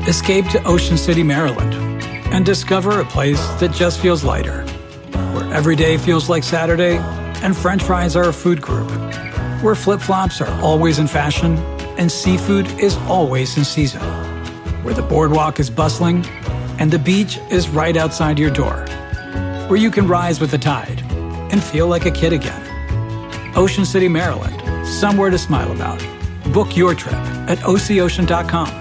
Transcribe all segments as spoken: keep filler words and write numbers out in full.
Escape to Ocean City, Maryland, and discover a place that just feels lighter, where every day feels like Saturday and French fries are a food group, where flip-flops are always in fashion and seafood is always in season, where the boardwalk is bustling and the beach is right outside your door, where you can rise with the tide and feel like a kid again. Ocean City, Maryland, somewhere to smile about. Book your trip at O C ocean dot com.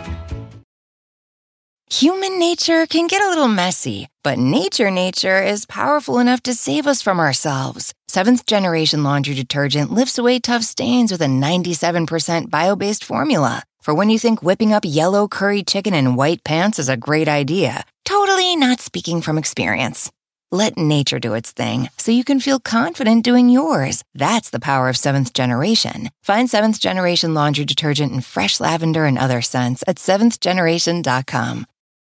Human nature can get a little messy, but nature nature is powerful enough to save us from ourselves. Seventh Generation Laundry Detergent lifts away tough stains with a ninety-seven percent bio-based formula. For when you think whipping up yellow curry chicken in white pants is a great idea. Totally not speaking from experience. Let nature do its thing so you can feel confident doing yours. That's the power of Seventh Generation. Find Seventh Generation Laundry Detergent in fresh lavender and other scents at seventh generation dot com.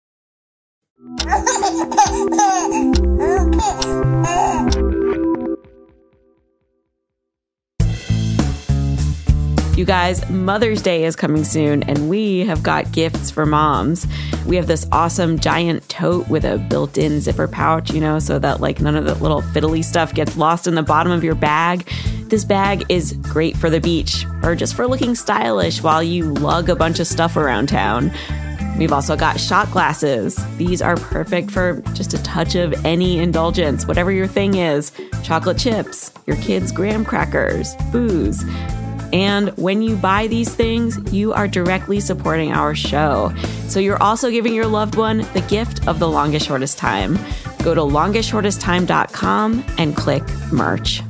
You guys, Mother's Day is coming soon, and we have got gifts for moms. We have this awesome giant tote with a built-in zipper pouch, you know, so that like none of the little fiddly stuff gets lost in the bottom of your bag. This bag is great for the beach or just for looking stylish while you lug a bunch of stuff around town. We've also got shot glasses. These are perfect for just a touch of any indulgence, whatever your thing is. Chocolate chips, your kids' graham crackers, booze. And when you buy these things, you are directly supporting our show. So you're also giving your loved one the gift of the longest shortest time. Go to longest shortest time dot com and click merch.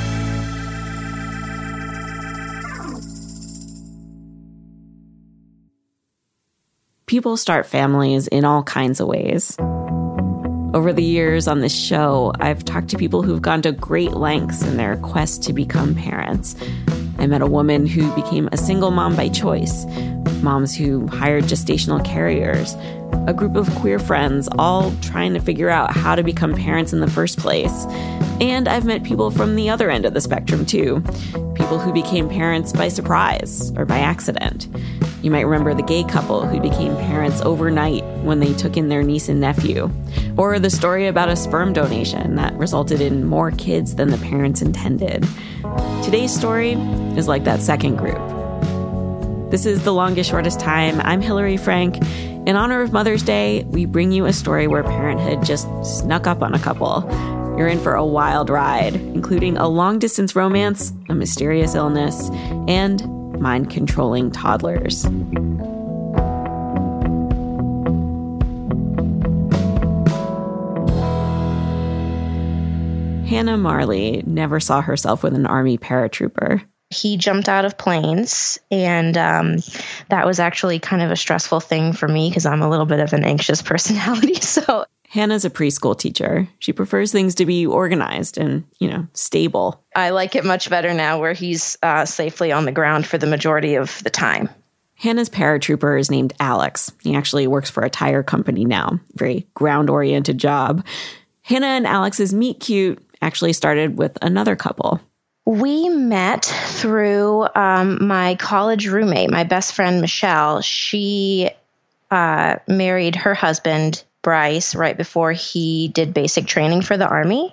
People start families in all kinds of ways. Over the years on this show, I've talked to people who've gone to great lengths in their quest to become parents. I met a woman who became a single mom by choice, moms who hired gestational carriers, a group of queer friends all trying to figure out how to become parents in the first place. And I've met people from the other end of the spectrum too, people who became parents by surprise or by accident. You might remember the gay couple who became parents overnight when they took in their niece and nephew, or the story about a sperm donation that resulted in more kids than the parents intended. Today's story is like that second group. This is The Longest Shortest Time. I'm Hillary Frank. In honor of Mother's Day, we bring you a story where parenthood just snuck up on a couple. You're in for a wild ride, including a long-distance romance, a mysterious illness, and mind-controlling toddlers. Hannah Marley never saw herself with an Army paratrooper. He jumped out of planes, and um, that was actually kind of a stressful thing for me because I'm a little bit of an anxious personality. So Hannah's a preschool teacher. She prefers things to be organized and, you know, stable. I like it much better now where he's uh, safely on the ground for the majority of the time. Hannah's paratrooper is named Alex. He actually works for a tire company now. Very ground-oriented job. Hannah and Alex's meet cute actually started with another couple. We met through um, my college roommate, my best friend, Michelle. She uh, married her husband, Bryce, right before he did basic training for the Army.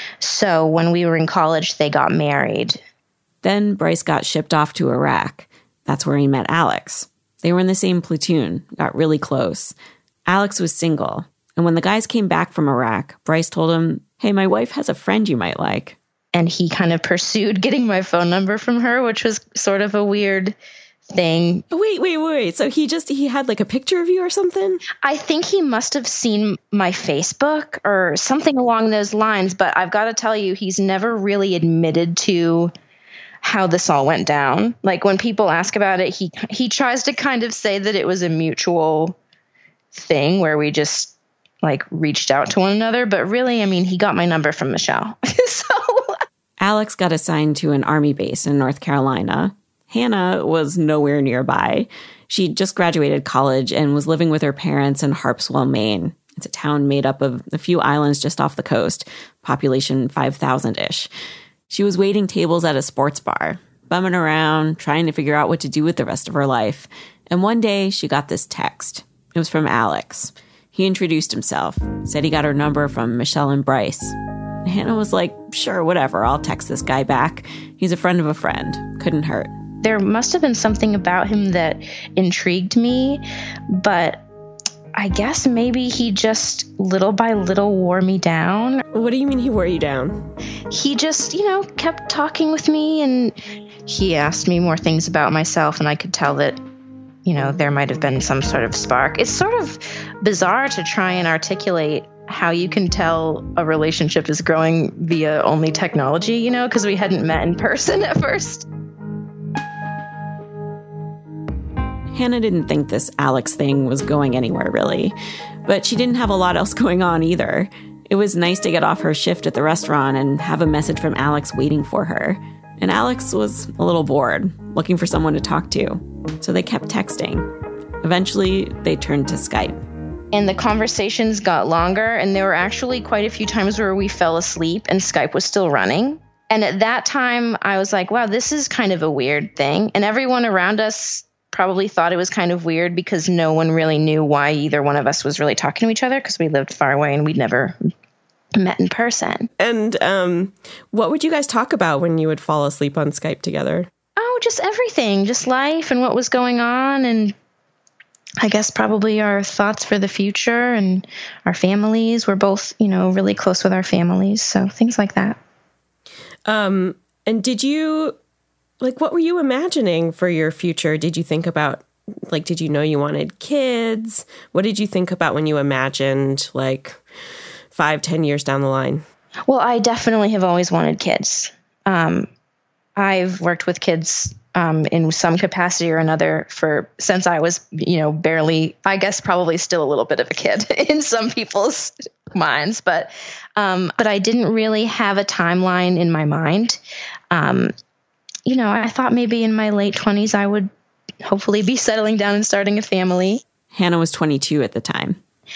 So when we were in college, they got married. Then Bryce got shipped off to Iraq. That's where he met Alex. They were in the same platoon, got really close. Alex was single. And when the guys came back from Iraq, Bryce told him, "Hey, my wife has a friend you might like." And he kind of pursued getting my phone number from her, which was sort of a weird thing. Wait, wait, wait. So he just, he had like a picture of you or something? I think he must have seen my Facebook or something along those lines. But I've got to tell you, he's never really admitted to how this all went down. Like when people ask about it, he he tries to kind of say that it was a mutual thing where we just like reached out to one another. But really, I mean, he got my number from Michelle. So Alex got assigned to an Army base in North Carolina. Hannah was nowhere nearby. She just graduated college and was living with her parents in Harpswell, Maine. It's a town made up of a few islands just off the coast, population five thousand-ish. She was waiting tables at a sports bar, bumming around, trying to figure out what to do with the rest of her life. And one day she got this text. It was from Alex. He introduced himself, said he got her number from Michelle and Bryce. Hannah was like, sure, whatever, I'll text this guy back. He's a friend of a friend. Couldn't hurt. There must have been something about him that intrigued me, but I guess maybe he just little by little wore me down. What do you mean he wore you down? He just, you know, kept talking with me, and he asked me more things about myself, and I could tell that, you know, there might have been some sort of spark. It's sort of bizarre to try and articulate how you can tell a relationship is growing via only technology, you know, because we hadn't met in person at first. Hannah didn't think this Alex thing was going anywhere, really. But she didn't have a lot else going on either. It was nice to get off her shift at the restaurant and have a message from Alex waiting for her. And Alex was a little bored, looking for someone to talk to. So they kept texting. Eventually, they turned to Skype. And the conversations got longer, and there were actually quite a few times where we fell asleep and Skype was still running. And at that time, I was like, wow, this is kind of a weird thing. And everyone around us probably thought it was kind of weird because no one really knew why either one of us was really talking to each other, because we lived far away and we'd never met in person. And um, what would you guys talk about when you would fall asleep on Skype together? Oh, just everything, just life and what was going on, and I guess probably our thoughts for the future and our families. We're both, you know, really close with our families. So things like that. Um, and did you, like, what were you imagining for your future? Did you think about, like, did you know you wanted kids? What did you think about when you imagined, like, five, ten years down the line? Well, I definitely have always wanted kids. Um, I've worked with kids Um, in some capacity or another for since I was, you know, barely, I guess probably still a little bit of a kid in some people's minds, but um, but I didn't really have a timeline in my mind. Um, you know, I thought maybe in my late twenties I would hopefully be settling down and starting a family. Hannah was twenty-two at the time.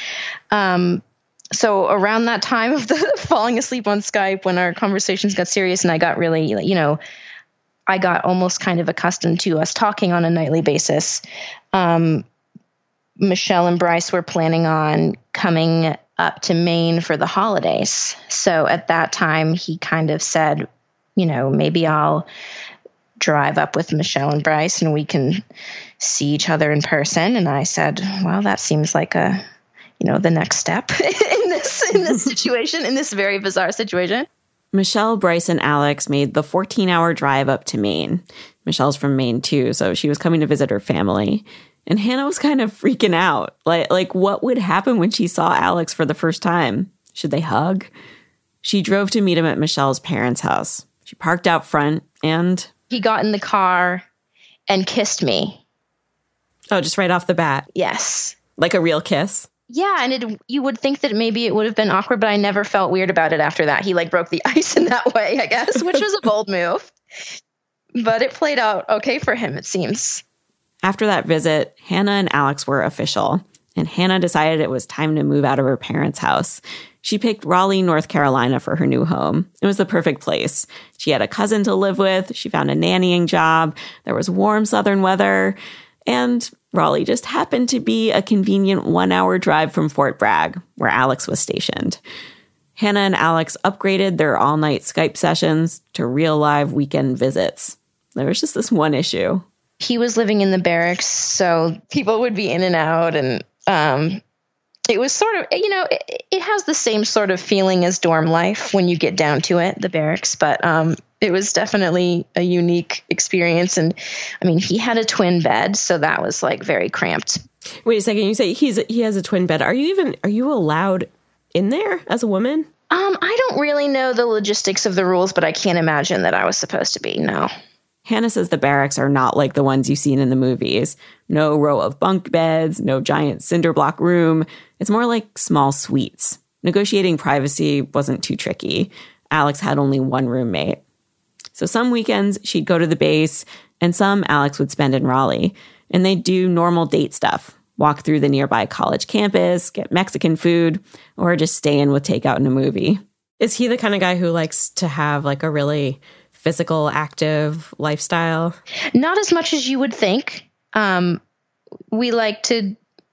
Um, so around that time of the falling asleep on Skype, when our conversations got serious and I got really, you know, I got almost kind of accustomed to us talking on a nightly basis. Um, Michelle and Bryce were planning on coming up to Maine for the holidays. So at that time, he kind of said, you know, maybe I'll drive up with Michelle and Bryce and we can see each other in person. And I said, well, that seems like a, you know, the next step in this, in this situation, in this very bizarre situation. Michelle, Bryce, and Alex made the fourteen-hour drive up to Maine. Michelle's from Maine, too, so she was coming to visit her family. And Hannah was kind of freaking out. Like, like, what would happen when she saw Alex for the first time? Should they hug? She drove to meet him at Michelle's parents' house. She parked out front, and he got in the car and kissed me. Oh, just right off the bat? Yes. Like a real kiss? Yeah, and it, you would think that maybe it would have been awkward, but I never felt weird about it after that. He like broke the ice in that way, I guess, which was a bold move. But it played out okay for him, it seems. After that visit, Hannah and Alex were official, and Hannah decided it was time to move out of her parents' house. She picked Raleigh, North Carolina for her new home. It was the perfect place. She had a cousin to live with. She found a nannying job. There was warm southern weather. And Raleigh just happened to be a convenient one-hour drive from Fort Bragg, where Alex was stationed. Hannah and Alex upgraded their all-night Skype sessions to real live weekend visits. There was just this one issue. He was living in the barracks, so people would be in and out, and um, it was sort of, you know, it, it has the same sort of feeling as dorm life when you get down to it, the barracks, but um, it was definitely a unique experience. And I mean, he had a twin bed, so that was like very cramped. Wait a second, you say he's he has a twin bed. Are you even, are you allowed in there as a woman? Um, I don't really know the logistics of the rules, but I can't imagine that I was supposed to be, no. Hannah says the barracks are not like the ones you've seen in the movies. No row of bunk beds, no giant cinder block room. It's more like small suites. Negotiating privacy wasn't too tricky. Alex had only one roommate. So some weekends she'd go to the base, and some Alex would spend in Raleigh. And they'd do normal date stuff, walk through the nearby college campus, get Mexican food, or just stay in with takeout and a movie. Is he the kind of guy who likes to have like a really physical, active lifestyle? Not as much as you would think. Um, we like to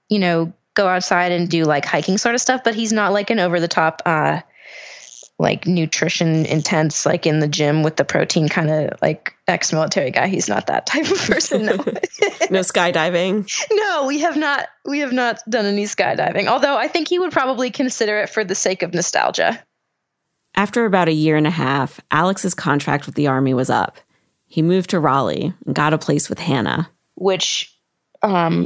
you know, go outside and do like hiking sort of stuff, but he's not like an over the top, uh, like nutrition intense, like in the gym with the protein kind of like ex-military guy. He's not that type of person. No, no skydiving. No, we have not, we have not done any skydiving. Although I think he would probably consider it for the sake of nostalgia. After about a year and a half, Alex's contract with the Army was up. He moved to Raleigh and got a place with Hannah. Which um,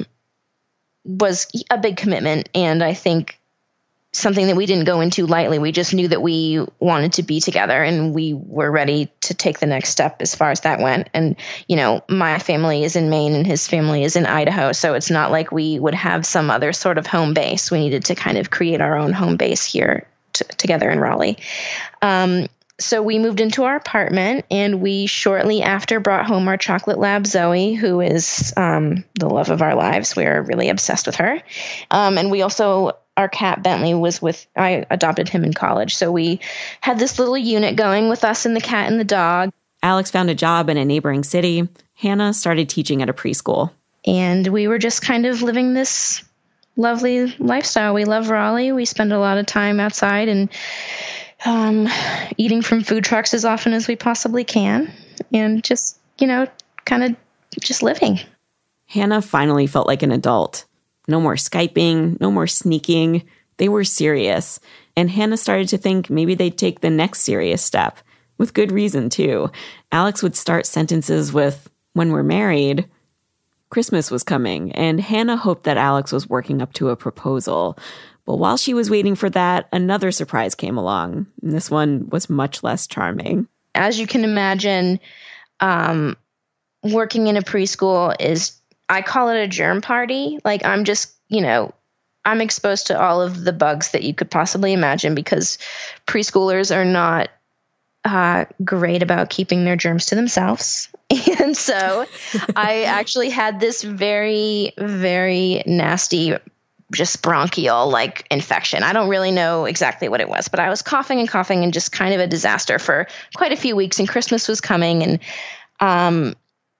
was a big commitment. And I think something that we didn't go into lightly. We just knew that we wanted to be together and we were ready to take the next step as far as that went. And, you know, my family is in Maine and his family is in Idaho. So it's not like we would have some other sort of home base. We needed to kind of create our own home base here t- together in Raleigh. Um, so we moved into our apartment and we shortly after brought home our chocolate lab, Zoe, who is um, the love of our lives. We are really obsessed with her. Um, and we also... Our cat Bentley was with, I adopted him in college. So we had this little unit going with us and the cat and the dog. Alex found a job in a neighboring city. Hannah started teaching at a preschool. And we were just kind of living this lovely lifestyle. We love Raleigh. We spend a lot of time outside and um, eating from food trucks as often as we possibly can. And just, you know, kind of just living. Hannah finally felt like an adult. No more Skyping, no more sneaking. They were serious. And Hannah started to think maybe they'd take the next serious step. With good reason, too. Alex would start sentences with, "When we're married." Christmas was coming, and Hannah hoped that Alex was working up to a proposal. But while she was waiting for that, another surprise came along. And this one was much less charming. As you can imagine, um, working in a preschool is... I call it a germ party. Like I'm just, you know, I'm exposed to all of the bugs that you could possibly imagine because preschoolers are not uh, great about keeping their germs to themselves. And so I actually had this very, very nasty, just bronchial like infection. I don't really know exactly what it was, but I was coughing and coughing and just kind of a disaster for quite a few weeks. And Christmas was coming and, um,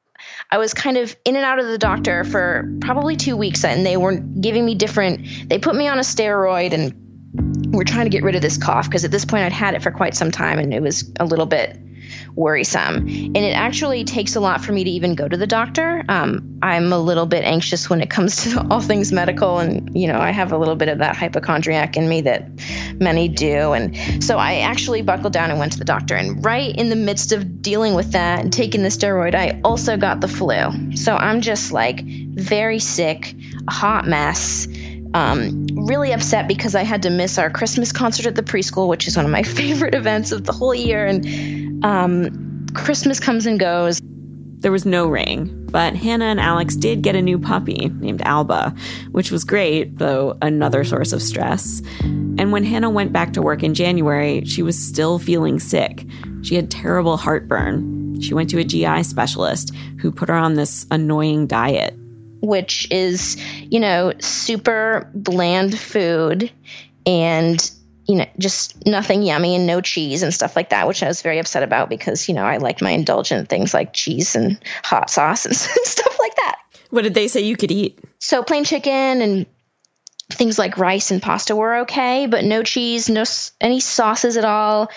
I was kind of in and out of the doctor for probably two weeks and they were giving me different, they put me on a steroid and we're trying to get rid of this cough because at this point I'd had it for quite some time and it was a little bit worrisome. And it actually takes a lot for me to even go to the doctor. Um, I'm a little bit anxious when it comes to all things medical and, you know, I have a little bit of that hypochondriac in me that many do. And so I actually buckled down and went to the doctor. And right in the midst of dealing with that and taking the steroid, I also got the flu. So I'm just like very sick, a hot mess. Um, really upset because I had to miss our Christmas concert at the preschool, which is one of my favorite events of the whole year. And um, Christmas comes and goes. There was no ring, but Hannah and Alex did get a new puppy named Alba, which was great, though another source of stress. And when Hannah went back to work in January, she was still feeling sick. She had terrible heartburn. She went to a G I specialist who put her on this annoying diet. Which is, you know, super bland food and, you know, just nothing yummy and no cheese and stuff like that, which I was very upset about because, you know, I like my indulgent things like cheese and hot sauce and stuff like that. What did they say you could eat? So plain chicken and things like rice and pasta were okay, but no cheese, no any sauces at all,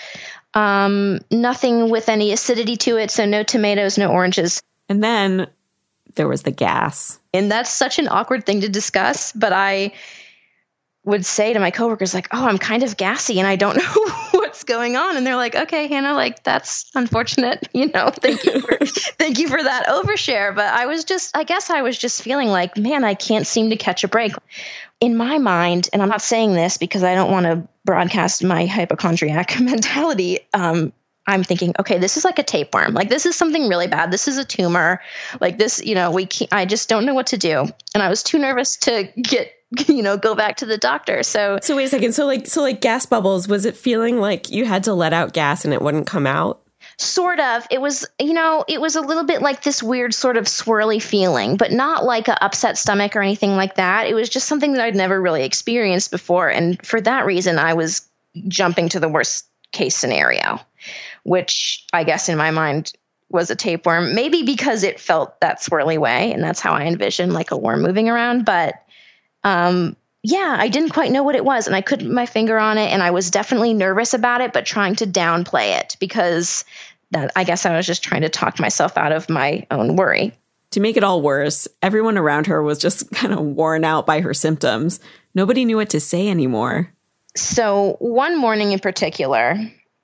um, nothing with any acidity to it. So no tomatoes, no oranges. And then there was the gas. And that's such an awkward thing to discuss, but I would say to my coworkers, like, oh, I'm kind of gassy and I don't know what's going on. And they're like, okay, Hannah, like, that's unfortunate. You know, thank you for, thank you for that overshare. But I was just, I guess I was just feeling like, man, I can't seem to catch a break. In my mind, and I'm not saying this because I don't want to broadcast my hypochondriac mentality, um, I'm thinking, okay, this is like a tapeworm. Like, this is something really bad. This is a tumor. Like this, you know, we can't, I just don't know what to do. And I was too nervous to get, you know, go back to the doctor. So, so wait a second. So like, so like gas bubbles, was it feeling like you had to let out gas and it wouldn't come out? Sort of. It was, you know, it was a little bit like this weird sort of swirly feeling, but not like an upset stomach or anything like that. It was just something that I'd never really experienced before. And for that reason, I was jumping to the worst case scenario, which I guess in my mind was a tapeworm, maybe because it felt that swirly way. And that's how I envisioned like a worm moving around. But um, yeah, I didn't quite know what it was, and I couldn't put my finger on it, and I was definitely nervous about it, but trying to downplay it because that I guess I was just trying to talk myself out of my own worry. To make it all worse, everyone around her was just kind of worn out by her symptoms. Nobody knew what to say anymore. So one morning in particular,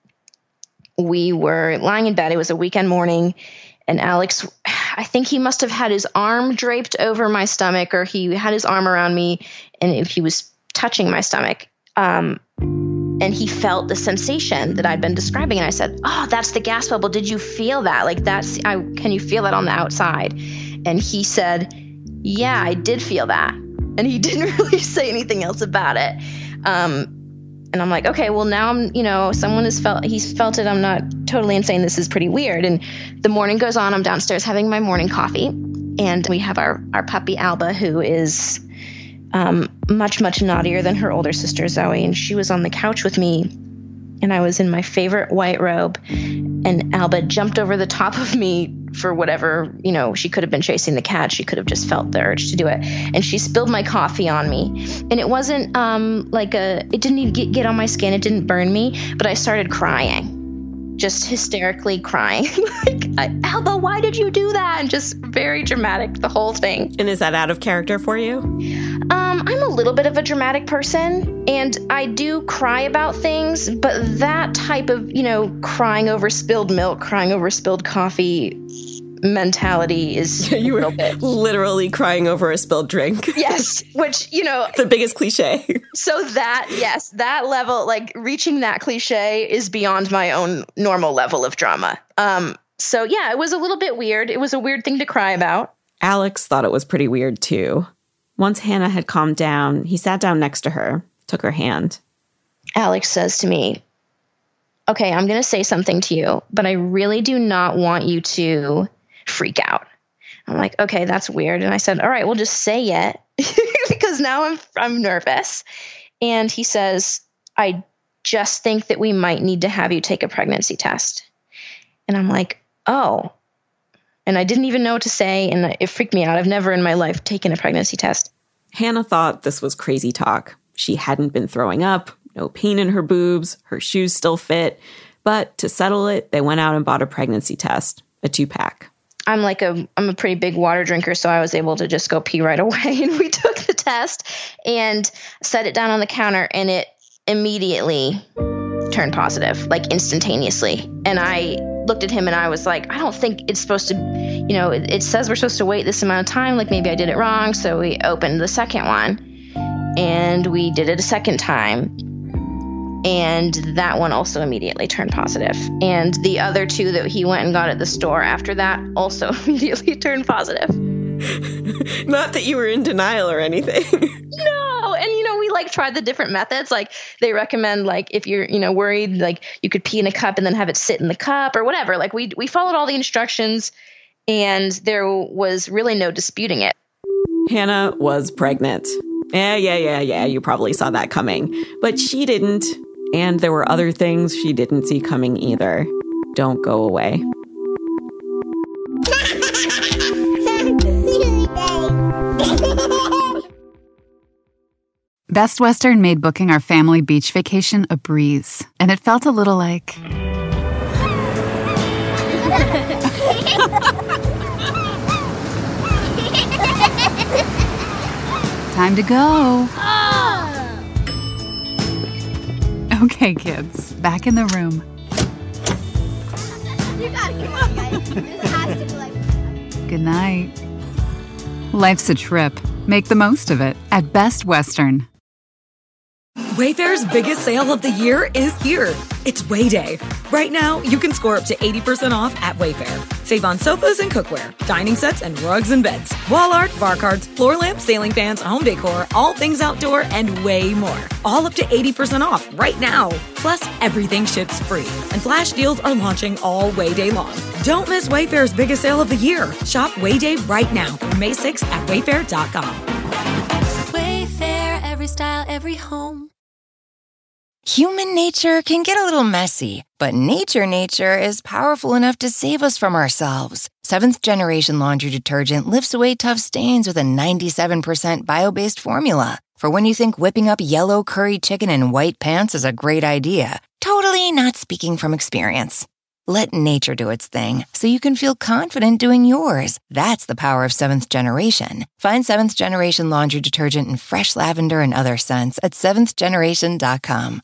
we were lying in bed. It was a weekend morning, and Alex, I think he must have had his arm draped over my stomach, or he had his arm around me, and he was touching my stomach. Um, and he felt the sensation that I'd been describing. And I said, oh, that's the gas bubble. Did you feel that? Like that's, I, can you feel that on the outside? And he said, yeah, I did feel that. And he didn't really say anything else about it. Um, and I'm like, okay, well now I'm, you know, someone has felt, he's felt it. I'm not totally insane. This is pretty weird. And the morning goes on. I'm downstairs having my morning coffee, and we have our, our puppy Alba, who is um, much, much naughtier than her older sister Zoe. And she was on the couch with me, and I was in my favorite white robe, and Alba jumped over the top of me for whatever, you know, she could have been chasing the cat. She could have just felt the urge to do it. And she spilled my coffee on me. And it wasn't um, like a, it didn't even get, get on my skin. It didn't burn me, but I started crying, just hysterically crying. Like, I, Alba, why did you do that? And just very dramatic, the whole thing. And is that out of character for you? Um, I'm a little bit of a dramatic person, and I do cry about things, but that type of, you know, crying over spilled milk, crying over spilled coffee mentality is you were a little bit. Literally crying over a spilled drink. Yes, which, you know, the biggest cliche. So that, yes, that level, like reaching that cliche is beyond my own normal level of drama. Um, so yeah, it was a little bit weird. It was a weird thing to cry about. Alex thought it was pretty weird too. Once Hannah had calmed down, he sat down next to her, took her hand. Alex says to me, okay, I'm going to say something to you, but I really do not want you to freak out. I'm like, okay, that's weird. And I said, all right, well, just say it because now I'm I'm nervous. And he says, I just think that we might need to have you take a pregnancy test. And I'm like, oh. And I didn't even know what to say, and it freaked me out. I've never in my life taken a pregnancy test. Hannah thought this was crazy talk. She hadn't been throwing up, no pain in her boobs, her shoes still fit. But to settle it, they went out and bought a pregnancy test, a two-pack. I'm like a, I'm a pretty big water drinker, so I was able to just go pee right away. And we took the test and set it down on the counter, and it immediately turned positive, like instantaneously. And I looked at him and I was like, I don't think it's supposed to, you know, it, it says we're supposed to wait this amount of time. Like maybe I did it wrong. So we opened the second one and we did it a second time. And that one also immediately turned positive. And the other two that he went and got at the store after that also immediately turned positive. Not that you were in denial or anything. No. And, you know, we like tried the different methods. Like they recommend, like, if you're, you know, worried, like you could pee in a cup and then have it sit in the cup or whatever. Like we, we followed all the instructions and there was really no disputing it. Hannah was pregnant. Yeah, yeah, yeah, yeah. You probably saw that coming. But she didn't. And there were other things she didn't see coming either. Don't go away. Best Western made booking our family beach vacation a breeze, and it felt a little like... Time to go. Okay, kids, back in the room. You gotta come on, guys. This has to be like... Good night. Life's a trip. Make the most of it at Best Western. Wayfair's biggest sale of the year is here. It's Way Day. Right now, you can score up to eighty percent off at Wayfair. Save on sofas and cookware, dining sets and rugs and beds, wall art, bar cards, floor lamps, ceiling fans, home decor, all things outdoor, and way more. All up to eighty percent off right now. Plus, everything ships free. And flash deals are launching all Way Day long. Don't miss Wayfair's biggest sale of the year. Shop Way Day right now through May sixth at wayfair dot com. Wayfair, every style, every home. Human nature can get a little messy, but nature nature is powerful enough to save us from ourselves. Seventh Generation Laundry Detergent lifts away tough stains with a ninety-seven percent bio-based formula. For when you think whipping up yellow curry chicken in white pants is a great idea. Totally not speaking from experience. Let nature do its thing so you can feel confident doing yours. That's the power of Seventh Generation. Find Seventh Generation Laundry Detergent in fresh lavender and other scents at seventh generation dot com.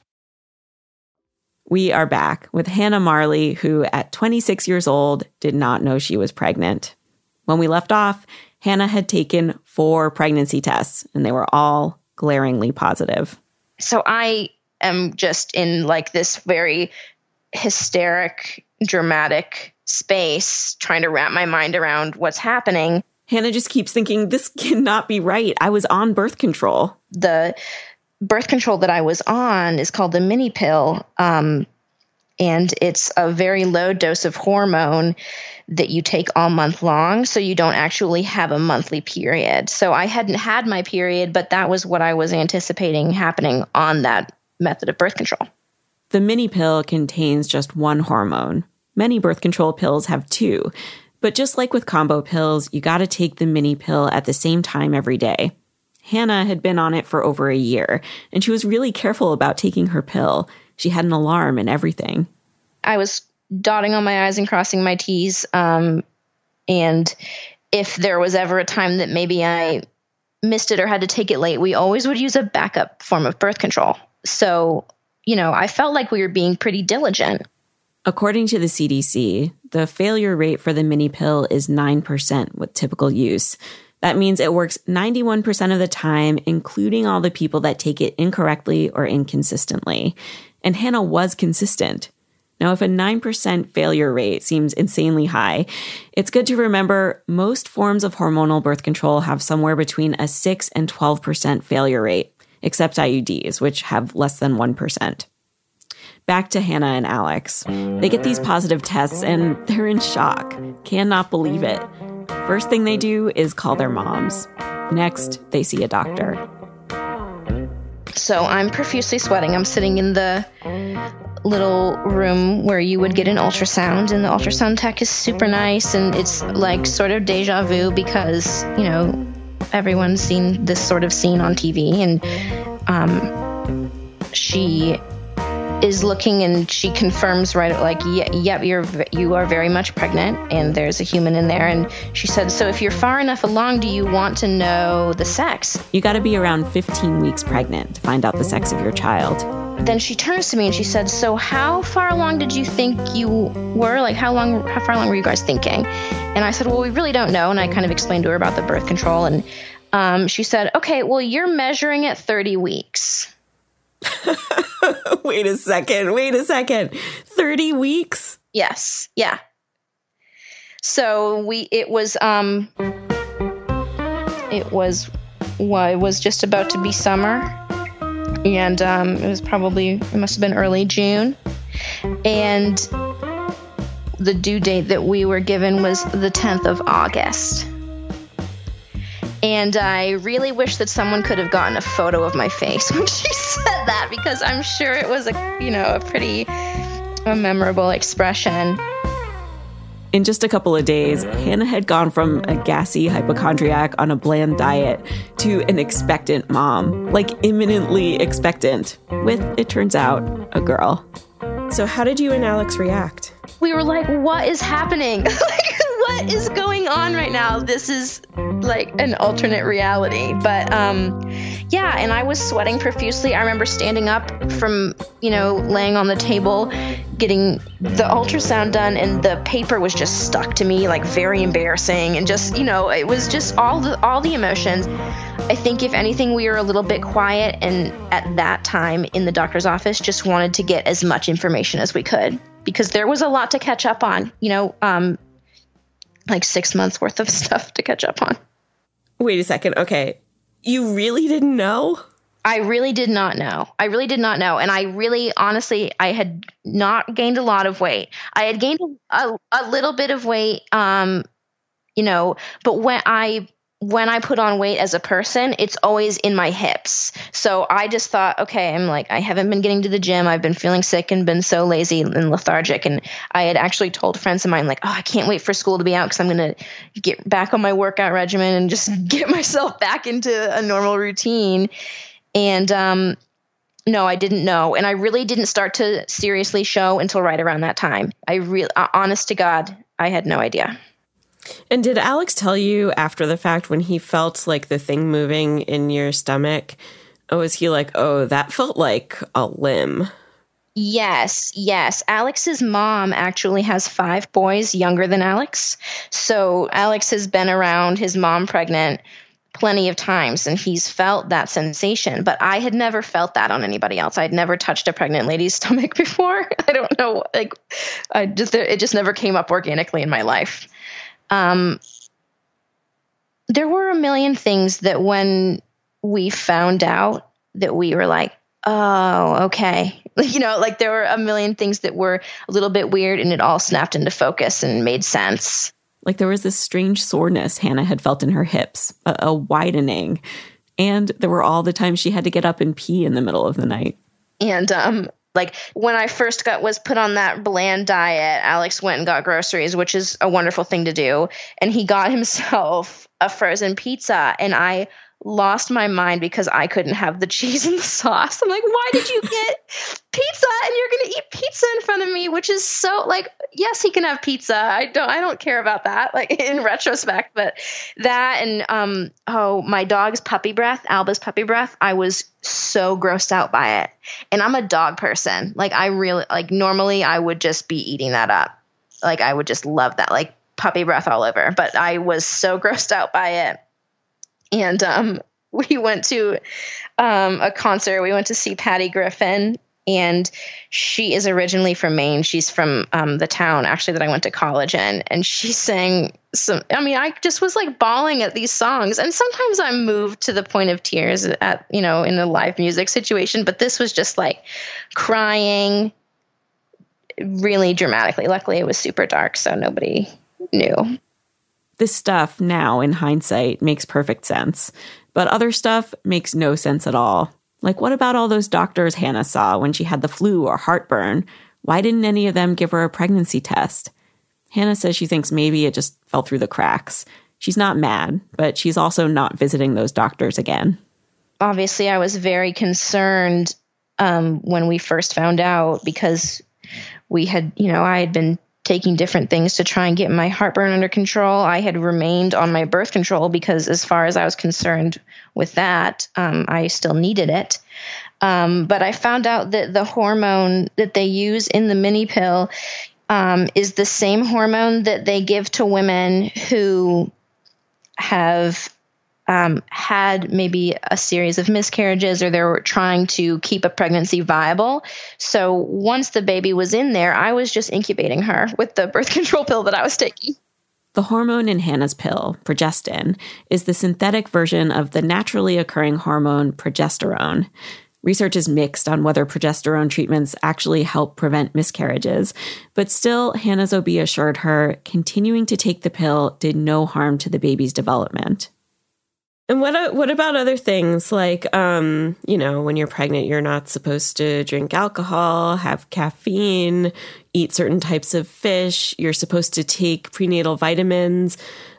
We are back with Hannah Marley, who at twenty-six years old did not know she was pregnant. When we left off, Hannah had taken four pregnancy tests, and they were all glaringly positive. So I am just in like this very hysteric, dramatic space, trying to wrap my mind around what's happening. Hannah just keeps thinking, this cannot be right. I was on birth control. The birth control that I was on is called the mini pill. Um, and it's a very low dose of hormone that you take all month long. So you don't actually have a monthly period. So I hadn't had my period, but that was what I was anticipating happening on that method of birth control. The mini pill contains just one hormone. Many birth control pills have two. But just like with combo pills, you got to take the mini pill at the same time every day. Hannah had been on it for over a year, and she was really careful about taking her pill. She had an alarm and everything. I was dotting on my I's and crossing my T's. Um, and if there was ever a time that maybe I missed it or had to take it late, we always would use a backup form of birth control. So, you know, I felt like we were being pretty diligent. According to the C D C, the failure rate for the mini pill is nine percent with typical use. That means it works ninety-one percent of the time, including all the people that take it incorrectly or inconsistently. And Hannah was consistent. Now, if a nine percent failure rate seems insanely high, it's good to remember most forms of hormonal birth control have somewhere between a six and twelve percent failure rate, except I U Ds, which have less than one percent. Back to Hannah and Alex. They get these positive tests and they're in shock. Cannot believe it. First thing they do is call their moms. Next, they see a doctor. So I'm profusely sweating. I'm sitting in the little room where you would get an ultrasound, and the ultrasound tech is super nice, and it's like sort of deja vu because, you know, everyone's seen this sort of scene on T V, and um, she is looking and she confirms right like, yeah, yep, you're you are very much pregnant and there's a human in there. And she said, so if you're far enough along, do you want to know the sex? You got to be around fifteen weeks pregnant to find out the sex of your child. Then she turns to me and she said, so how far along did you think you were? Like, how long, how far along were you guys thinking? And I said, well, we really don't know. And I kind of explained to her about the birth control. And um, she said, okay, well, you're measuring at thirty weeks. Wait a second. Wait a second. thirty weeks? Yes. Yeah. So we, it was, um, it was, well, it was just about to be summer, and, um, it was probably, it must have been early June. And the due date that we were given was the tenth of August. And I really wish that someone could have gotten a photo of my face when she said that, because I'm sure it was a, you know, a pretty a memorable expression. In just a couple of days, Hannah had gone from a gassy hypochondriac on a bland diet to an expectant mom, like imminently expectant, with, it turns out, a girl. So how did you and Alex react? We were like, what is happening? Like, what is going on right now? This is like an alternate reality. But um, yeah, and I was sweating profusely. I remember standing up from, you know, laying on the table, getting the ultrasound done, and the paper was just stuck to me, like very embarrassing. And just, you know, it was just all the all the emotions. I think if anything, we were a little bit quiet, and at that time in the doctor's office, just wanted to get as much information as we could, because there was a lot to catch up on, you know, um, like six months worth of stuff to catch up on. Wait a second. Okay. You really didn't know? I really did not know. I really did not know. And I really, honestly, I had not gained a lot of weight. I had gained a, a little bit of weight, um, you know, but when I when I put on weight as a person, it's always in my hips. So I just thought, okay, I'm like, I haven't been getting to the gym. I've been feeling sick and been so lazy and lethargic. And I had actually told friends of mine, like, oh, I can't wait for school to be out because I'm going to get back on my workout regimen and just get myself back into a normal routine. And um, no, I didn't know. And I really didn't start to seriously show until right around that time. I really, honest to God, I had no idea. And did Alex tell you after the fact when he felt like the thing moving in your stomach? Oh, was he like, oh, that felt like a limb? Yes, yes. Alex's mom actually has five boys younger than Alex. So Alex has been around his mom pregnant plenty of times, and he's felt that sensation. But I had never felt that on anybody else. I'd never touched a pregnant lady's stomach before. I don't know. Like, I just it just never came up organically in my life. Um, there were a million things that when we found out that we were like, oh, okay. You know, like there were a million things that were a little bit weird and it all snapped into focus and made sense. Like there was this strange soreness Hannah had felt in her hips, a, a widening. And there were all the times she had to get up and pee in the middle of the night. And, um, Like when I first got was put on that bland diet, Alex went and got groceries, which is a wonderful thing to do. And he got himself a frozen pizza. And I lost my mind because I couldn't have the cheese and the sauce. I'm like, why did you get pizza and you're going to eat pizza in front of me? Which is so like, yes, he can have pizza. I don't, I don't care about that. Like in retrospect, but that and, um, oh, my dog's puppy breath, Alba's puppy breath. I was so grossed out by it. And I'm a dog person. Like I really, like normally I would just be eating that up. Like I would just love that, like puppy breath all over, but I was so grossed out by it. And um, we went to um, a concert. We went to see Patty Griffin, and she is originally from Maine. She's from um, the town, actually, that I went to college in. And she sang some, I mean, I just was like bawling at these songs. And sometimes I'm moved to the point of tears at, you know, in a live music situation. But this was just like crying really dramatically. Luckily, it was super dark, so nobody knew. This stuff now, in hindsight, makes perfect sense. But other stuff makes no sense at all. Like, what about all those doctors Hannah saw when she had the flu or heartburn? Why didn't any of them give her a pregnancy test? Hannah says she thinks maybe it just fell through the cracks. She's not mad, but she's also not visiting those doctors again. Obviously, I was very concerned um, when we first found out because we had, you know, I had been taking different things to try and get my heartburn under control. I had remained on my birth control because as far as I was concerned with that, um, I still needed it. Um, but I found out that the hormone that they use in the mini pill um, is the same hormone that they give to women who have um, had maybe a series of miscarriages or they're trying to keep a pregnancy viable. So once the baby was in there, I was just incubating her with the birth control pill that I was taking. The hormone in Hannah's pill, progestin, is the synthetic version of the naturally occurring hormone progesterone. Research is mixed on whether progesterone treatments actually help prevent miscarriages, but still, Hannah's O B assured her continuing to take the pill did no harm to the baby's development. And what what about other things like, um, you know, when you're pregnant, you're not supposed to drink alcohol, have caffeine, eat certain types of fish. You're supposed to take prenatal vitamins.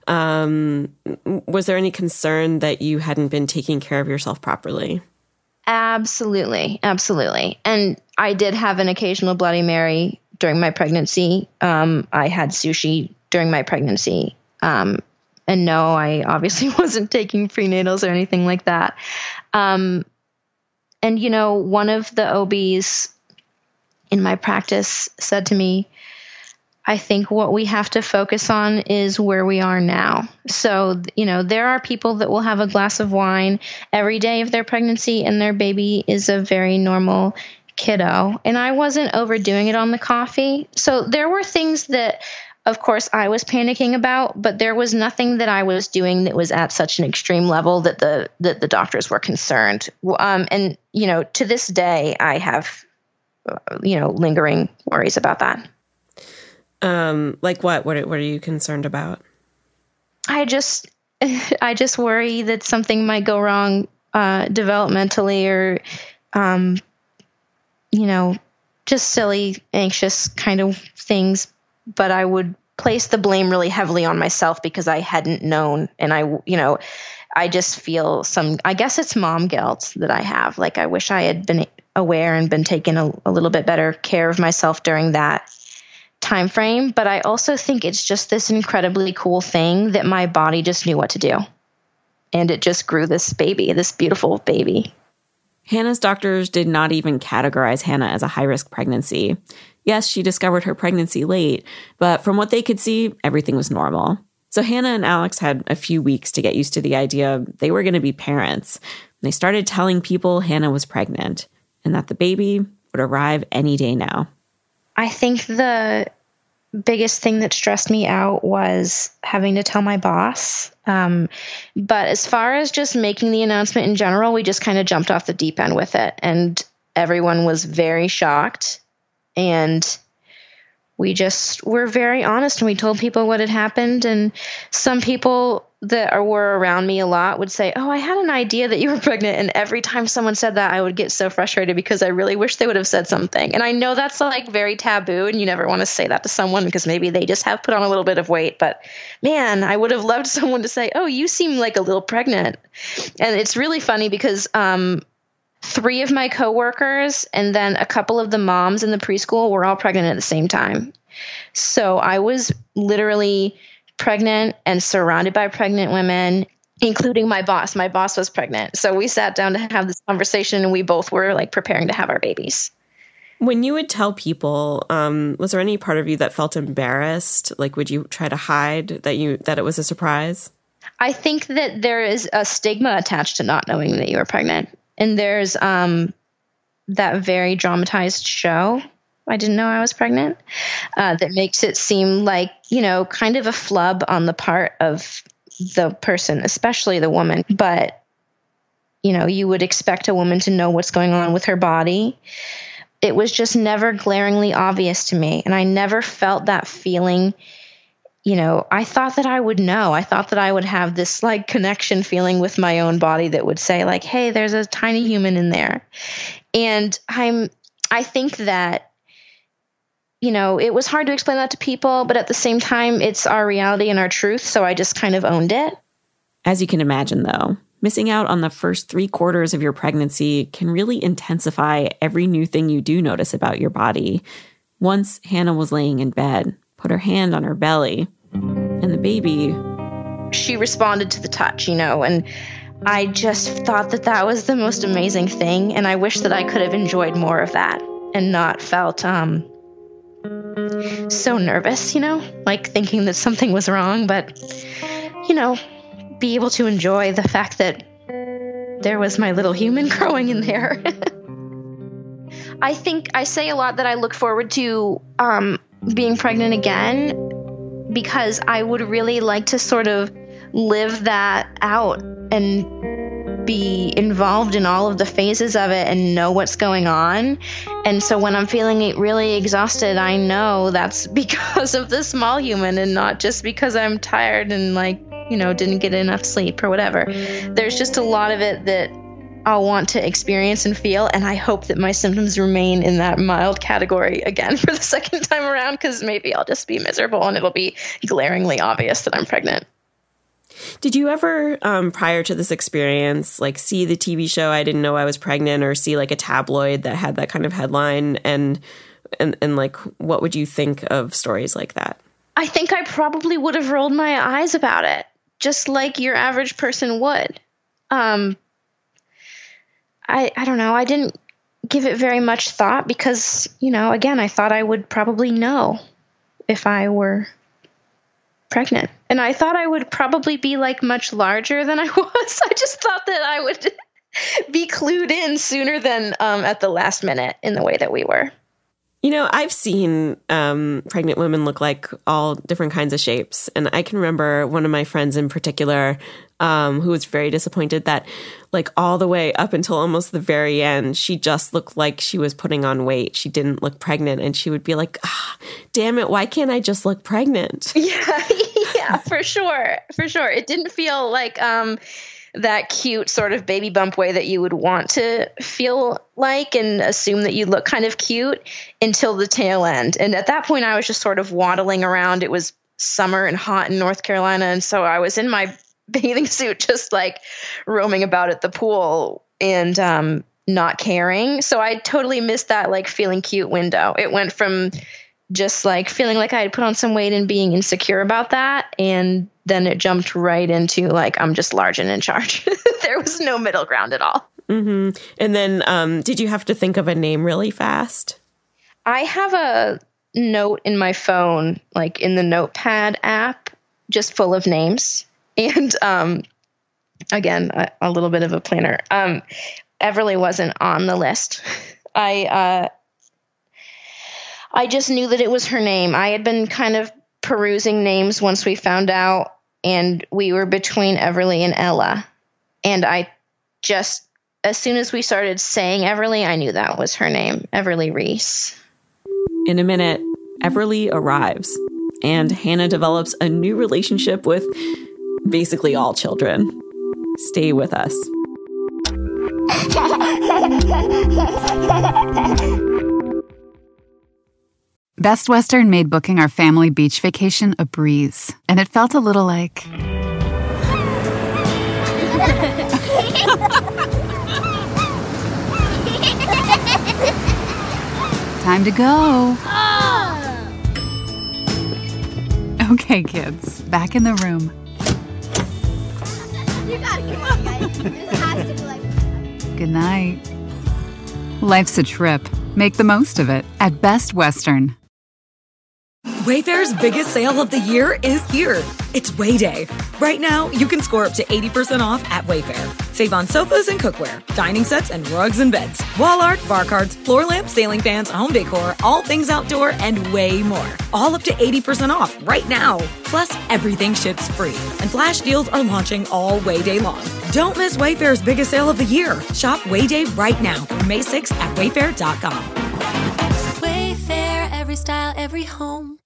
Um, was there any concern that you hadn't been taking care of yourself properly? Absolutely. Absolutely. And I did have an occasional Bloody Mary during my pregnancy. Um, I had sushi during my pregnancy. Um And no, I obviously wasn't taking prenatals or anything like that. Um, and, you know, one of the O Bs in my practice said to me, I think what we have to focus on is where we are now. So, you know, there are people that will have a glass of wine every day of their pregnancy and their baby is a very normal kiddo. And I wasn't overdoing it on the coffee. So there were things that, of course, I was panicking about, but there was nothing that I was doing that was at such an extreme level that the that the doctors were concerned. Um, and, you know, to this day, I have, uh, you know, lingering worries about that. Um, like what? What? What are you concerned about? I just, I just worry that something might go wrong uh, developmentally or, um, you know, just silly, anxious kind of things. But I would place the blame really heavily on myself because I hadn't known. And I, you know, I just feel some, I guess it's mom guilt that I have. Like, I wish I had been aware and been taking a, a little bit better care of myself during that time frame. But I also think it's just this incredibly cool thing that my body just knew what to do. And it just grew this baby, this beautiful baby. Hannah's doctors did not even categorize Hannah as a high-risk pregnancy. Yes, she discovered her pregnancy late, but from what they could see, everything was normal. So Hannah and Alex had a few weeks to get used to the idea they were going to be parents. They started telling people Hannah was pregnant and that the baby would arrive any day now. I think the biggest thing that stressed me out was having to tell my boss. Um, but as far as just making the announcement in general, we just kind of jumped off the deep end with it. And everyone was very shocked. And we just were very honest and we told people what had happened. And some people that are, were around me a lot would say, oh, I had an idea that you were pregnant. And every time someone said that, I would get so frustrated because I really wish they would have said something. And I know that's like very taboo and you never want to say that to someone because maybe they just have put on a little bit of weight. But man, I would have loved someone to say, oh, you seem like a little pregnant. And it's really funny because um, three of my coworkers and then a couple of the moms in the preschool were all pregnant at the same time. So I was literally pregnant and surrounded by pregnant women, including my boss. My boss was pregnant. So we sat down to have this conversation and we both were like preparing to have our babies. When you would tell people, um, was there any part of you that felt embarrassed? Like, would you try to hide that you that it was a surprise? I think that there is a stigma attached to not knowing that you were pregnant. And there's um, that very dramatized show, I Didn't Know I Was Pregnant, uh, that makes it seem like, you know, kind of a flub on the part of the person, especially the woman. But, you know, you would expect a woman to know what's going on with her body. It was just never glaringly obvious to me. And I never felt that feeling. You know, I thought that I would know. I thought that I would have this like connection feeling with my own body that would say like, hey, there's a tiny human in there. And I'm, I think that, you know, it was hard to explain that to people, but at the same time, it's our reality and our truth. So I just kind of owned it. As you can imagine, though, missing out on the first three quarters of your pregnancy can really intensify every new thing you do notice about your body. Once Hannah was laying in bed, put her hand on her belly, and the baby, she responded to the touch, you know, and I just thought that that was the most amazing thing. And I wish that I could have enjoyed more of that and not felt um, so nervous, you know, like thinking that something was wrong, but, you know, be able to enjoy the fact that there was my little human growing in there. I think I say a lot that I look forward to um, being pregnant again because I would really like to sort of live that out and be involved in all of the phases of it and know what's going on. And so when I'm feeling really exhausted, I know that's because of the small human and not just because I'm tired and like, you know, didn't get enough sleep or whatever. There's just a lot of it that I'll want to experience and feel. And I hope that my symptoms remain in that mild category again for the second time around, because maybe I'll just be miserable and it'll be glaringly obvious that I'm pregnant. Did you ever, um, prior to this experience, like see the T V show I Didn't Know I Was Pregnant, or see like a tabloid that had that kind of headline? And, and, and like, what would you think of stories like that? I think I probably would have rolled my eyes about it, just like your average person would. Um, I, I don't know. I didn't give it very much thought because, you know, again, I thought I would probably know if I were pregnant. And I thought I would probably be like much larger than I was. I just thought that I would be clued in sooner than um, at the last minute in the way that we were. You know, I've seen um, pregnant women look like all different kinds of shapes. And I can remember one of my friends in particular um, who was very disappointed that like all the way up until almost the very end, she just looked like she was putting on weight. She didn't look pregnant. And she would be like, ah, damn it, why can't I just look pregnant? Yeah, yeah. Yeah, for sure. For sure. It didn't feel like um, that cute sort of baby bump way that you would want to feel like and assume that you look kind of cute until the tail end. And at that point, I was just sort of waddling around. It was summer and hot in North Carolina. And so I was in my bathing suit, just like roaming about at the pool and um, not caring. So I totally missed that like feeling cute window. It went from just like feeling like I had put on some weight and being insecure about that. And then it jumped right into like, I'm just large and in charge. There was no middle ground at all. Mm-hmm. And then um, did you have to think of a name really fast? I have a note in my phone, like in the Notepad app, just full of names. And um, again, a, a little bit of a planner. Um, Everly wasn't on the list. I uh, I just knew that it was her name. I had been kind of perusing names once we found out, and we were between Everly and Ella. And I just, as soon as we started saying Everly, I knew that was her name, Everly Reese. In a minute, Everly arrives, and Hannah develops a new relationship with basically all children. Stay with us. Best Western made booking our family beach vacation a breeze, and it felt a little like... Time to go. Okay, kids, back in the room. You gotta come on, guys. This has to be like... Good night. Life's a trip. Make the most of it at Best Western. Wayfair's biggest sale of the year is here. It's Way Day. Right now, you can score up to eighty percent off at Wayfair. Save on sofas and cookware, dining sets and rugs and beds, wall art, bar cards, floor lamps, ceiling fans, home decor, all things outdoor, and way more. All up to eighty percent off right now. Plus, everything ships free. And flash deals are launching all Way Day long. Don't miss Wayfair's biggest sale of the year. Shop Way Day right now through May sixth at wayfair dot com. Wayfair, every style, every home.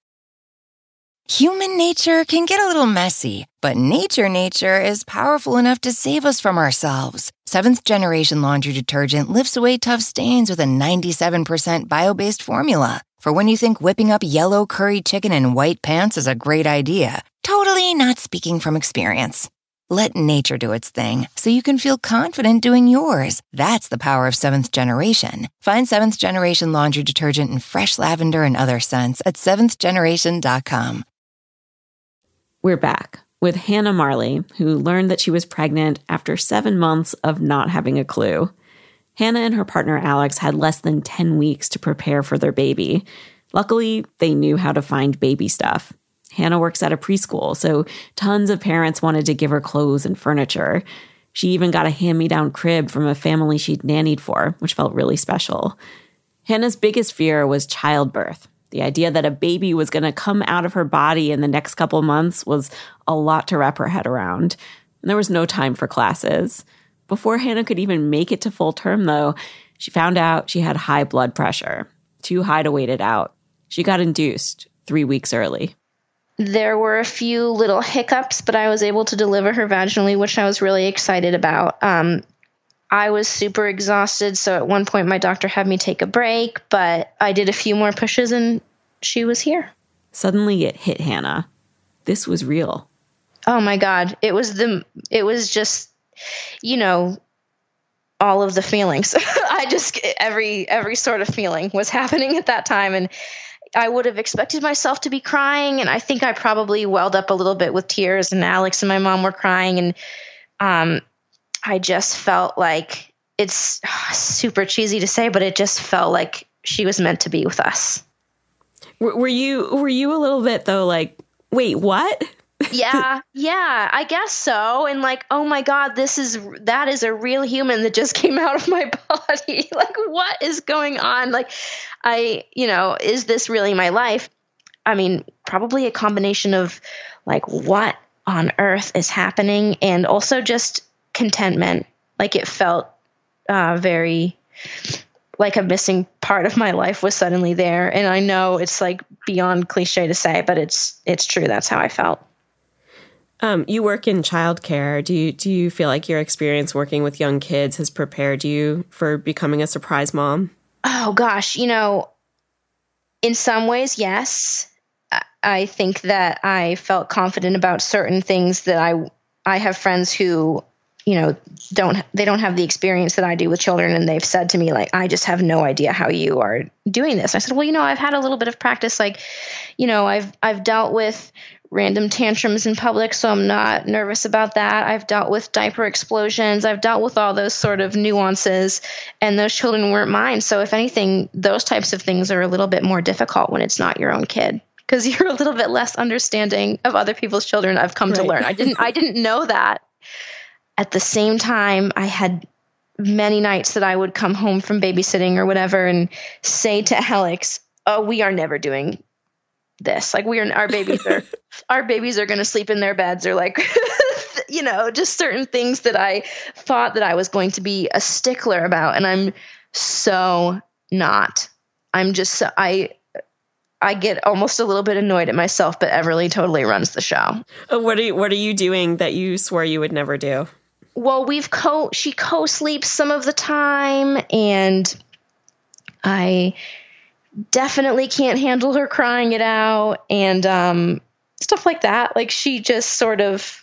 Human nature can get a little messy, but nature nature is powerful enough to save us from ourselves. Seventh Generation Laundry Detergent lifts away tough stains with a ninety-seven percent bio-based formula. For when you think whipping up yellow curry chicken in white pants is a great idea. Totally not speaking from experience. Let nature do its thing so you can feel confident doing yours. That's the power of Seventh Generation. Find Seventh Generation Laundry Detergent in fresh lavender and other scents at seventh generation dot com. We're back with Hannah Marley, who learned that she was pregnant after seven months of not having a clue. Hannah and her partner Alex had less than ten weeks to prepare for their baby. Luckily, they knew how to find baby stuff. Hannah works at a preschool, so tons of parents wanted to give her clothes and furniture. She even got a hand-me-down crib from a family she'd nannied for, which felt really special. Hannah's biggest fear was childbirth. The idea that a baby was going to come out of her body in the next couple months was a lot to wrap her head around. And there was no time for classes. Before Hannah could even make it to full term, though, she found out she had high blood pressure, too high to wait it out. She got induced three weeks early. There were a few little hiccups, but I was able to deliver her vaginally, which I was really excited about. Um, I was super exhausted, so at one point my doctor had me take a break, but I did a few more pushes and she was here. Suddenly it hit Hannah. This was real. Oh my God. It was the, it was just, you know, all of the feelings. I just, every, every sort of feeling was happening at that time. And I would have expected myself to be crying. And I think I probably welled up a little bit with tears, and Alex and my mom were crying. And, um, I just felt like, it's super cheesy to say, but it just felt like she was meant to be with us. Were you were you a little bit though like, wait, what? yeah, yeah, I guess so. And like, oh my God, this is that is a real human that just came out of my body. Like, what is going on? Like, I, you know, is this really my life? I mean, probably a combination of like, what on earth is happening, and also just contentment. Like, it felt uh, very like a missing part of my life was suddenly there. And I know it's like beyond cliche to say, but it's it's true. That's how I felt. Um, you work in childcare. Do you do you feel like your experience working with young kids has prepared you for becoming a surprise mom? Oh, gosh. You know, in some ways, yes. I think that I felt confident about certain things that I I have friends who, you know, don't they don't have the experience that I do with children. And they've said to me, like, I just have no idea how you are doing this. I said, well, you know, I've had a little bit of practice. Like, you know, I've I've dealt with random tantrums in public, so I'm not nervous about that. I've dealt with diaper explosions. I've dealt with all those sort of nuances, and those children weren't mine. So if anything, those types of things are a little bit more difficult when it's not your own kid, because you're a little bit less understanding of other people's children. I've come right. to learn. I didn't I didn't know that. At the same time, I had many nights that I would come home from babysitting or whatever and say to Alex, oh, we are never doing this. Like, we are, our babies are, our babies are going to sleep in their beds, or like, you know, just certain things that I thought that I was going to be a stickler about. And I'm so not. I'm just, so, I, I get almost a little bit annoyed at myself, but Everly totally runs the show. Uh, what are you, what are you doing that you swore you would never do? Well, we've co, she co-sleeps some of the time, and I definitely can't handle her crying it out, and um, stuff like that. Like, she just sort of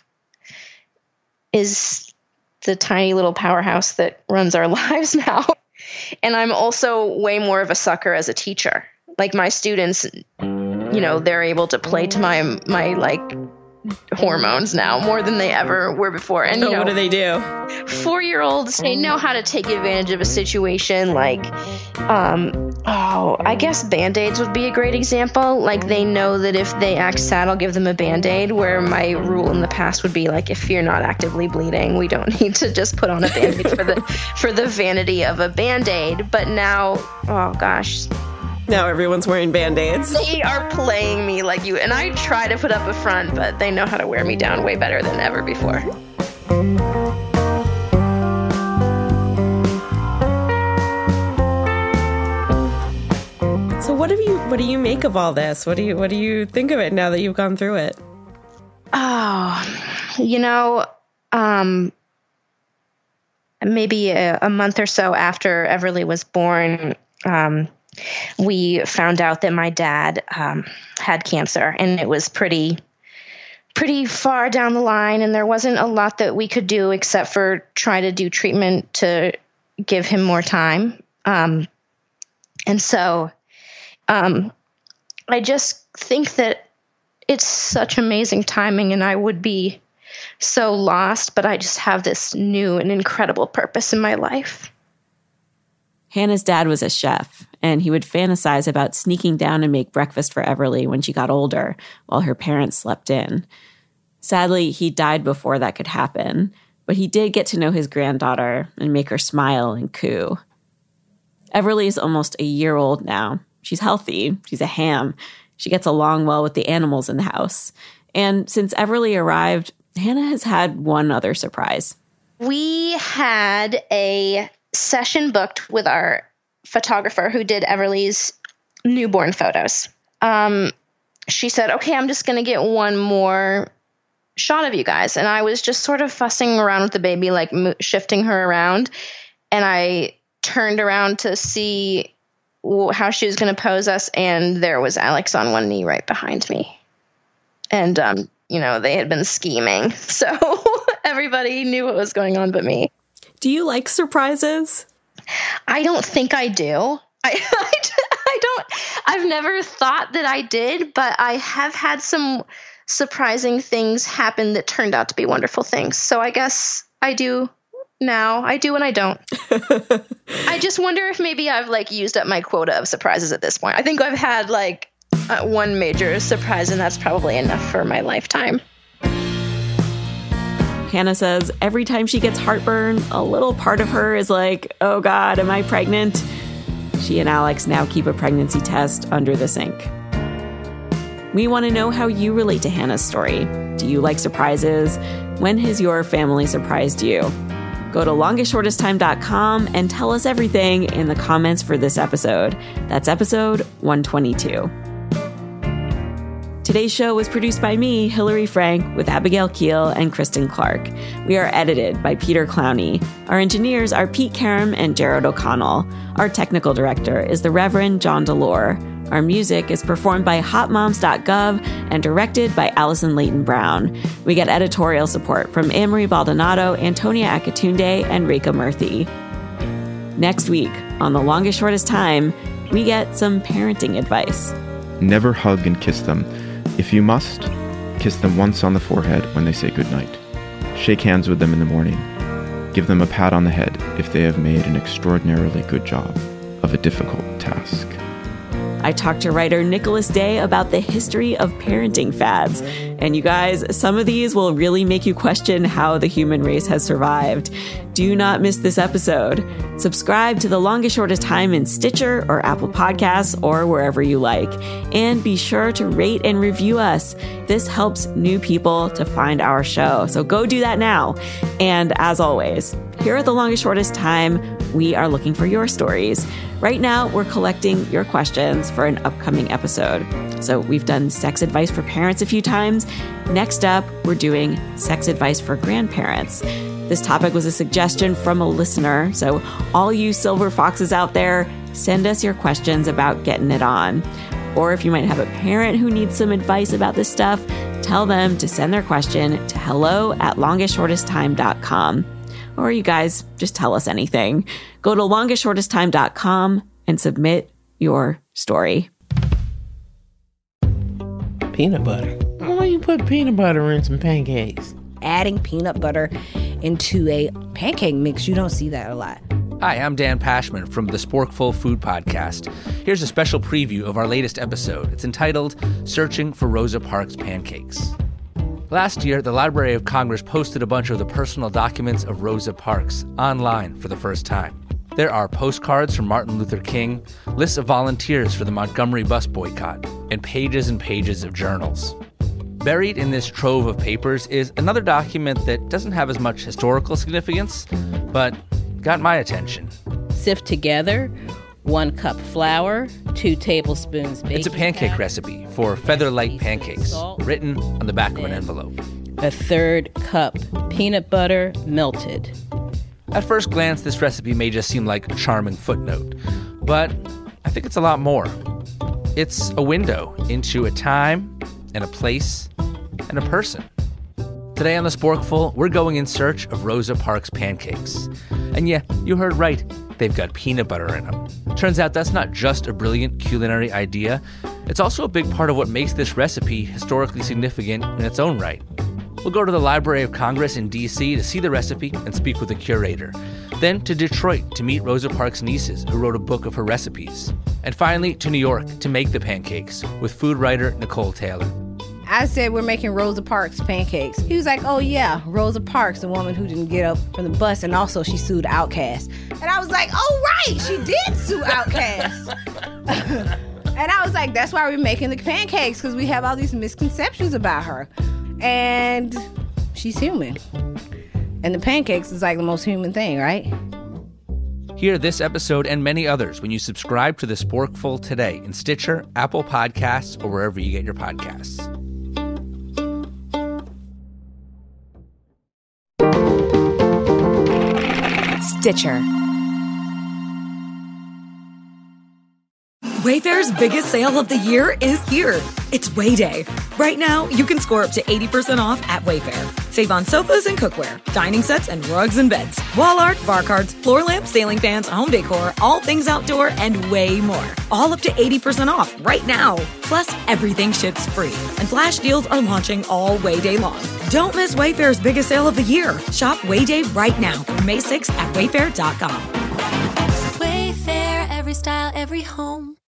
is the tiny little powerhouse that runs our lives now. And I'm also way more of a sucker as a teacher. Like, my students, you know, they're able to play to my, my like hormones now more than they ever were before. And so you know, what do they do? Four-year-olds, they know how to take advantage of a situation. Like, um, oh, I guess Band-Aids would be a great example. Like, they know that if they act sad, I'll give them a Band-Aid, where my rule in the past would be like, if you're not actively bleeding, we don't need to just put on a Band-Aid for the for the vanity of a Band-Aid. But now, oh gosh, now everyone's wearing Band-Aids. They are playing me like you. And I try to put up a front, but they know how to wear me down way better than ever before. So what do you what do you make of all this? What do you what do you think of it now that you've gone through it? Oh, you know, um, maybe a, a month or so after Everly was born, um, we found out that my dad um, had cancer, and it was pretty, pretty far down the line, and there wasn't a lot that we could do except for try to do treatment to give him more time. Um, and so um, I just think that it's such amazing timing, and I would be so lost, but I just have this new and incredible purpose in my life. Hannah's dad was a chef, and he would fantasize about sneaking down and make breakfast for Everly when she got older, while her parents slept in. Sadly, he died before that could happen, but he did get to know his granddaughter and make her smile and coo. Everly is almost a year old now. She's healthy. She's a ham. She gets along well with the animals in the house. And since Everly arrived, Hannah has had one other surprise. We had a session booked with our photographer who did Everly's newborn photos. Um, she said, okay, I'm just going to get one more shot of you guys. And I was just sort of fussing around with the baby, like mo- shifting her around. And I turned around to see w- how she was going to pose us. And there was Alex on one knee right behind me. And, um, you know, they had been scheming. So everybody knew what was going on but me. Do you like surprises? I don't think I do. I, I, I don't, I've never thought that I did, but I have had some surprising things happen that turned out to be wonderful things. So I guess I do now. I do and I don't. I just wonder if maybe I've like used up my quota of surprises at this point. I think I've had like uh, one major surprise, and that's probably enough for my lifetime. Hannah says every time she gets heartburn, a little part of her is like, oh God, am I pregnant? She and Alex now keep a pregnancy test under the sink. We want to know how you relate to Hannah's story. Do you like surprises? When has your family surprised you? Go to longest shortest time dot com and tell us everything in the comments for this episode. That's episode one twenty-two. Today's show was produced by me, Hillary Frank, with Abigail Keel and Kristen Clark. We are edited by Peter Clowney. Our engineers are Pete Karam and Jared O'Connell. Our technical director is the Reverend John Delore. Our music is performed by hot moms dot gov and directed by Allison Leighton Brown. We get editorial support from Amory Baldonado, Antonia Akatunde, and Reka Murthy. Next week, on The Longest Shortest Time, we get some parenting advice. Never hug and kiss them. If you must, kiss them once on the forehead when they say goodnight. Shake hands with them in the morning. Give them a pat on the head if they have made an extraordinarily good job of a difficult task. I talked to writer Nicholas Day about the history of parenting fads. And you guys, some of these will really make you question how the human race has survived. Do not miss this episode. Subscribe to The Longest Shortest Time in Stitcher or Apple Podcasts or wherever you like. And be sure to rate and review us. This helps new people to find our show. So go do that now. And as always, here at The Longest Shortest Time, we are looking for your stories. Right now, we're collecting your questions for an upcoming episode. So we've done sex advice for parents a few times. Next up, we're doing sex advice for grandparents. This topic was a suggestion from a listener. So all you silver foxes out there, send us your questions about getting it on. Or if you might have a parent who needs some advice about this stuff, tell them to send their question to hello at longest shortest time dot com. Or you guys, just tell us anything. Go to longest shortest time dot com and submit your story. Peanut butter. Why you put peanut butter in some pancakes? Adding peanut butter into a pancake mix, you don't see that a lot. Hi, I'm Dan Pashman from the Sporkful Food Podcast. Here's a special preview of our latest episode. It's entitled Searching for Rosa Parks Pancakes. Last year, the Library of Congress posted a bunch of the personal documents of Rosa Parks online for the first time. There are postcards from Martin Luther King, lists of volunteers for the Montgomery bus boycott, and pages and pages of journals. Buried in this trove of papers is another document that doesn't have as much historical significance, but got my attention. Sift together one cup flour, two tablespoons baking It's a pancake powder, recipe for feather light pancakes, salt, written on the back of an envelope. A third cup peanut butter melted. At first glance, this recipe may just seem like a charming footnote, but I think it's a lot more. It's a window into a time and a place and a person. Today on The Sporkful, we're going in search of Rosa Parks pancakes. And yeah, you heard right, they've got peanut butter in them. Turns out that's not just a brilliant culinary idea, it's also a big part of what makes this recipe historically significant in its own right. We'll go to the Library of Congress in D C to see the recipe and speak with the curator. Then to Detroit to meet Rosa Parks' nieces, who wrote a book of her recipes. And finally to New York to make the pancakes with food writer Nicole Taylor. I said, we're making Rosa Parks pancakes. He was like, oh yeah, Rosa Parks, the woman who didn't get up from the bus, and also she sued Outkast. And I was like, oh right, she did sue Outkast. And I was like, that's why we're making the pancakes, because we have all these misconceptions about her. And she's human. And the pancakes is like the most human thing, right? Hear this episode and many others when you subscribe to The Sporkful today in Stitcher, Apple Podcasts, or wherever you get your podcasts. Stitcher. Wayfair's biggest sale of the year is here. It's Way Day. Right now, you can score up to eighty percent off at Wayfair. Save on sofas and cookware, dining sets and rugs and beds, wall art, bar cards, floor lamps, ceiling fans, home decor, all things outdoor, and way more. All up to eighty percent off right now. Plus, everything ships free. And flash deals are launching all Way Day long. Don't miss Wayfair's biggest sale of the year. Shop Way Day right now through May sixth at wayfair dot com. Wayfair, every style, every home.